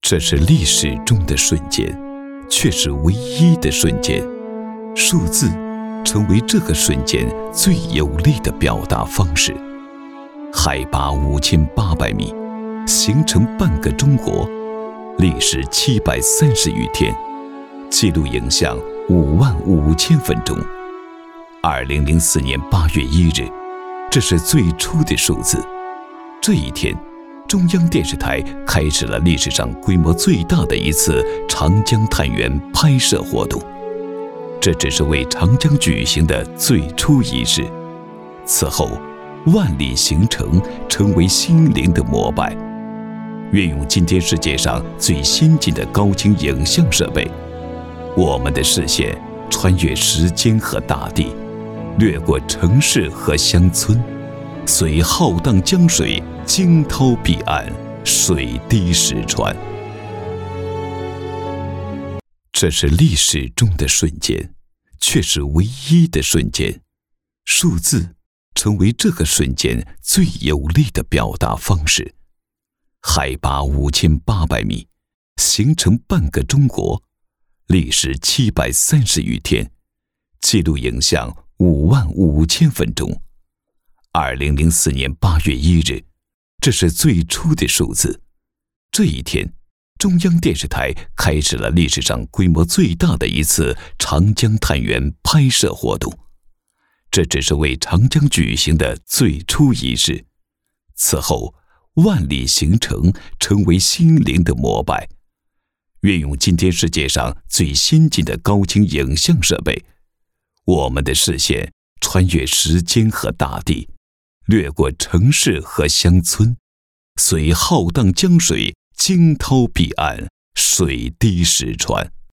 这是历史中的瞬间，却是唯一的瞬间。数字成为这个瞬间最有力的表达方式。海拔5800米，形成半个中国，历时730余天，记录影像55000分钟。2004年8月1日，这是最初的数字。这一天，中央电视台开始了历史上规模最大的一次长江探源拍摄活动。这只是为长江举行的最初仪式，此后万里行程成为心灵的膜拜。运用今天世界上最先进的高清影像设备，我们的视线穿越时间和大地，掠过城市和乡村，随浩荡江水惊涛彼岸，水滴石穿。这是历史中的瞬间，却是唯一的瞬间。数字成为这个瞬间最有力的表达方式。海拔5800米，形成半个中国，历时730余天，记录影像55000分钟。2004年8月1日，这是最初的数字。这一天，中央电视台开始了历史上规模最大的一次长江探源拍摄活动。这只是为长江举行的最初仪式，此后万里行程成为心灵的膜拜。运用今天世界上最先进的高清影像设备，我们的视线穿越时间和大地，掠过城市和乡村，随浩荡江水惊涛彼岸，水滴石穿。